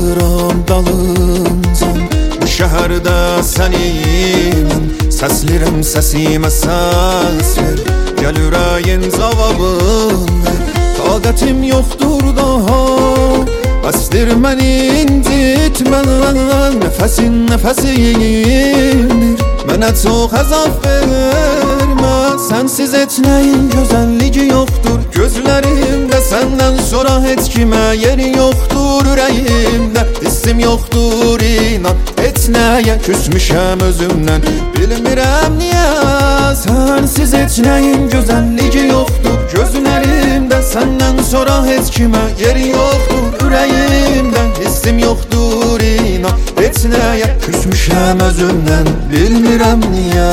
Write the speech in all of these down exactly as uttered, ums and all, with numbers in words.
qalıram dalıncan. Bu şəhərdə səni mən səslirəm, səsimə səs ver. Gəl ürəyin cavabın ver. Taqətim yoxdur daha, bəsdir məni incitmən. Nəfəsin nəfəsimdir, mənə çox əzab vermə. Sənsiz heç nəyin gözəlliyi yoxdur gözlərimdə. Səndən sonra heç kimə yeri yoxdur ürəyimdə. Hissim yoxdur inan, heç nəyə küsmüşəm özümdən. Bilmirəm niyə, sənsiz heç nəyin gözəlliyi yoxdur gözlərimdə. Səndən sonra heç kimə yeri yoxdur ürəyimdə. Hissim yoxdur inan, heç nəyə küsmüşəm özümdən. Bilmirəm niyə.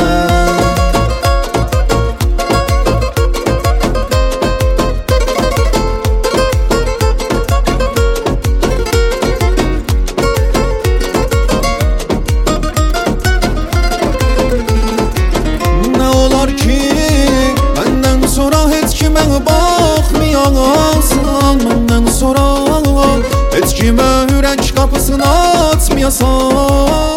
Baxmayasan məndən sonra, heç kimə ürək qapısını açmayasan.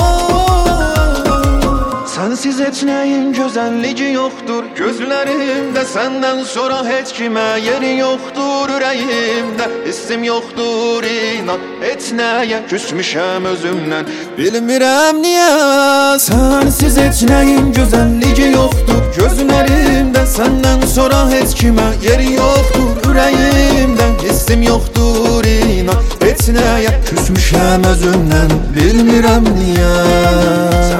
Sənsiz heç nəyin gözəlliyi yoxdur gözlərimdə. Səndən sonra heç kimə yeri yoxdur ürəyimdə. Hissim yoxdur inan, heç nəyə küsmüşəm özümdən. Bilmirəm niyə, sənsiz heç nəyin gözəlliyi yoxdur gözlərimdə. Səndən sonra heç kimə yeri yoxdur ürəyimdə. Hissim yoxdur inan, heç nəyə küsmüşəm özümdən. Bilmirəm niyə.